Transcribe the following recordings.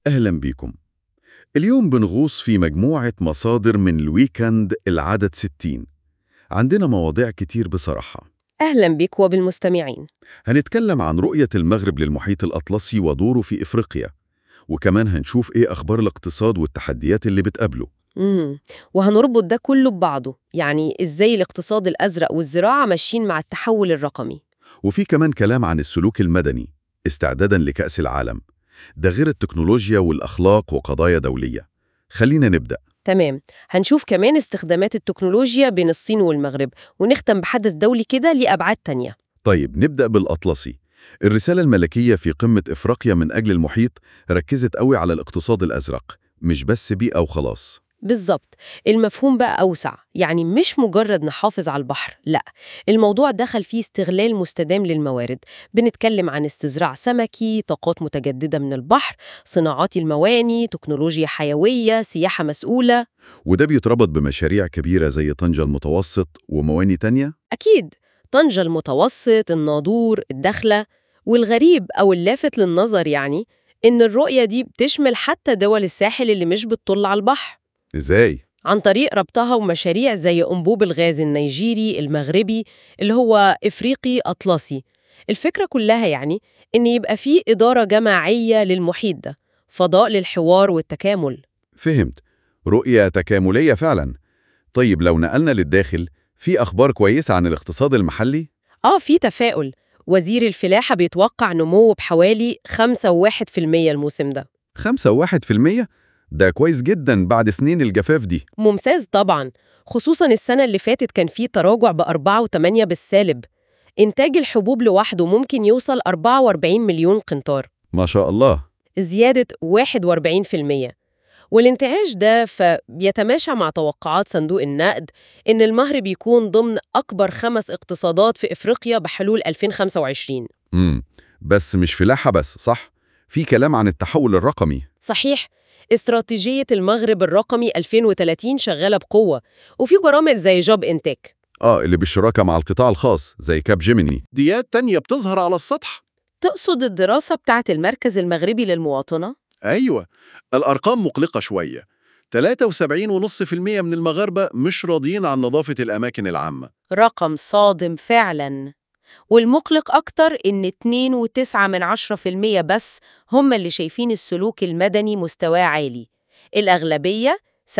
أهلا بيكم. اليوم بنغوص في مجموعة مصادر من الويكند العدد 60. عندنا مواضيع كتير بصراحة. أهلا بك وبالمستمعين. هنتكلم عن رؤية المغرب للمحيط الأطلسي ودوره في إفريقيا، وكمان هنشوف إيه أخبار الاقتصاد والتحديات اللي بتقابله. مم. وهنربط ده كله ببعضه، يعني إزاي الاقتصاد الأزرق والزراعة ماشيين مع التحول الرقمي. وفي كمان كلام عن السلوك المدني استعدادا لكأس العالم، ده غير التكنولوجيا والأخلاق وقضايا دولية. خلينا نبدأ. تمام. هنشوف كمان استخدامات التكنولوجيا بين الصين والمغرب، ونختم بحدث دولي كده ليه أبعاد تانية. طيب نبدأ بالأطلسي. الرسالة الملكية في قمة إفريقيا من أجل المحيط ركزت قوي على الاقتصاد الأزرق، مش بس بيئة وخلاص. بالظبط. المفهوم بقى أوسع، يعني مش مجرد نحافظ على البحر، لا، الموضوع دخل فيه استغلال مستدام للموارد. بنتكلم عن استزراع سمكي، طاقات متجددة من البحر، صناعات المواني، تكنولوجيا حيوية، سياحة مسؤولة. وده بيتربط بمشاريع كبيرة زي طنجة المتوسط ومواني تانية. أكيد. طنجة المتوسط، الناظور، الدخلة. والغريب أو اللافت للنظر يعني إن الرؤية دي بتشمل حتى دول الساحل اللي مش بتطل على البحر، إزاي؟ عن طريق ربطها ومشاريع زي أنبوب الغاز النيجيري المغربي اللي هو إفريقي أطلسي. الفكرة كلها يعني إن يبقى فيه إدارة جماعية للمحيط ده، فضاء للحوار والتكامل. فهمت. رؤية تكاملية فعلا. طيب لو نقلنا للداخل، في أخبار كويسة عن الاقتصاد المحلي؟ في تفاؤل. وزير الفلاحة بيتوقع نمو بحوالي 5.1% الموسم ده. 5.1%؟ ده كويس جدا بعد سنين الجفاف دي. ممتاز طبعا، خصوصا السنة اللي فاتت كان فيه تراجع ب4.8 بالسالب. إنتاج الحبوب لوحده ممكن يوصل 44 مليون قنطار، ما شاء الله. زيادة 41%. والانتعاش ده فبيتماشى مع توقعات صندوق النقد إن المغرب يكون ضمن أكبر 5 اقتصادات في إفريقيا بحلول 2025. بس مش فلاحة بس، صح؟ في كلام عن التحول الرقمي. صحيح. استراتيجية المغرب الرقمي 2030 شغالة بقوة، وفي برامج زي جوب إنتك. اللي بالشراكة مع القطاع الخاص زي كاب جيميني. ديات تانية بتظهر على السطح. تقصد الدراسة بتاعت المركز المغربي للمواطنة؟ أيوة، الأرقام مقلقة شوية. 73.5% من المغاربة مش راضيين عن نظافة الأماكن العامة. رقم صادم فعلاً. والمقلق أكتر إن 2.9% بس هم اللي شايفين السلوك المدني مستواه عالي. الأغلبية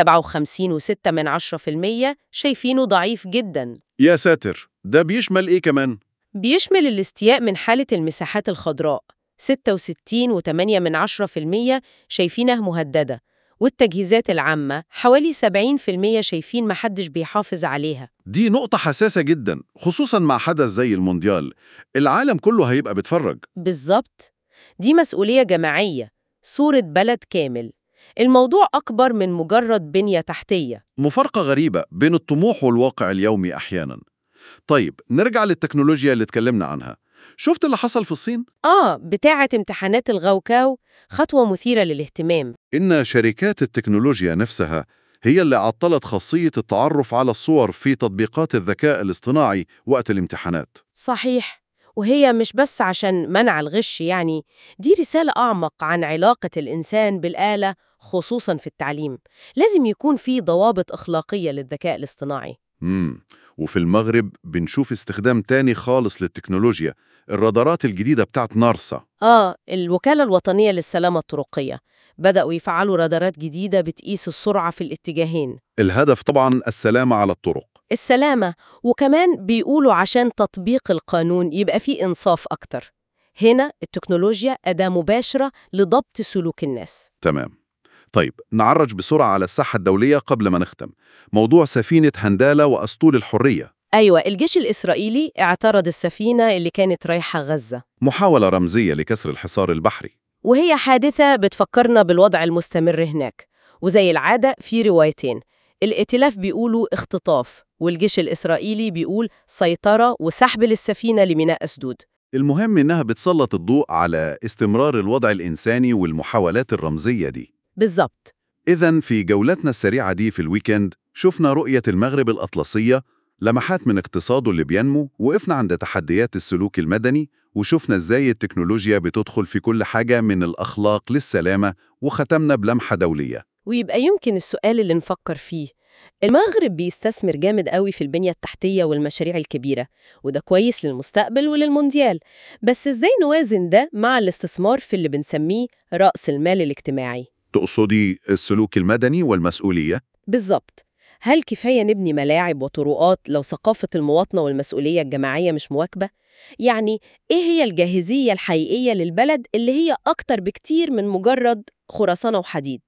57.6% شايفينه ضعيف جداً. يا ساتر، ده بيشمل إيه كمان؟ بيشمل الاستياء من حالة المساحات الخضراء، 66.8% شايفينها مهددة. والتجهيزات العامة حوالي 70% شايفين محدش بيحافظ عليها. دي نقطة حساسة جدا، خصوصا مع حدث زي المونديال. العالم كله هيبقى بيتفرج. بالظبط. دي مسؤولية جماعية، صورة بلد كامل. الموضوع أكبر من مجرد بنية تحتية. مفارقة غريبة بين الطموح والواقع اليومي أحيانا. طيب نرجع للتكنولوجيا اللي اتكلمنا عنها. شفت اللي حصل في الصين؟ بتاعة امتحانات الغوكاو، خطوة مثيرة للاهتمام. إن شركات التكنولوجيا نفسها هي اللي عطلت خاصية التعرف على الصور في تطبيقات الذكاء الاصطناعي وقت الامتحانات. صحيح. وهي مش بس عشان منع الغش يعني، دي رسالة أعمق عن علاقة الإنسان بالآلة، خصوصاً في التعليم. لازم يكون في ضوابط أخلاقية للذكاء الاصطناعي. وفي المغرب بنشوف استخدام تاني خالص للتكنولوجيا، الرادارات الجديدة بتاعت نارسا. الوكالة الوطنية للسلامة الطرقية بدأوا يفعلوا رادارات جديدة بتقيس السرعة في الاتجاهين. الهدف طبعا السلامة على الطرق. السلامة، وكمان بيقولوا عشان تطبيق القانون يبقى فيه إنصاف أكتر. هنا التكنولوجيا أداة مباشرة لضبط سلوك الناس. تمام. طيب نعرج بسرعة على الساحة الدولية قبل ما نختم. موضوع سفينة هندالة وأسطول الحرية. أيوة، الجيش الإسرائيلي اعترض السفينة اللي كانت رايحة غزة، محاولة رمزية لكسر الحصار البحري. وهي حادثة بتفكرنا بالوضع المستمر هناك. وزي العادة في روايتين، الائتلاف بيقولوا اختطاف، والجيش الإسرائيلي بيقول سيطرة وسحب للسفينة لميناء أسدود. المهم إنها بتسلط الضوء على استمرار الوضع الإنساني والمحاولات الرمزية دي. بالظبط. إذن في جولتنا السريعة دي في الويكند شفنا رؤية المغرب الأطلسية، لمحات من اقتصاده اللي بينمو، وقفنا عند تحديات السلوك المدني وشفنا إزاي التكنولوجيا بتدخل في كل حاجة من الأخلاق للسلامة، وختمنا بلمحة دولية. ويبقى يمكن السؤال اللي نفكر فيه، المغرب بيستثمر جامد قوي في البنية التحتية والمشاريع الكبيرة، وده كويس للمستقبل وللمونديال، بس إزاي نوازن ده مع الاستثمار في اللي بنسميه رأس المال الاجتماعي؟ تقصدي السلوك المدني والمسؤولية؟ بالظبط. هل كفاية نبني ملاعب وطرقات لو ثقافة المواطنة والمسؤولية الجماعية مش مواكبة؟ يعني إيه هي الجاهزية الحقيقية للبلد اللي هي أكتر بكتير من مجرد خرسانة وحديد؟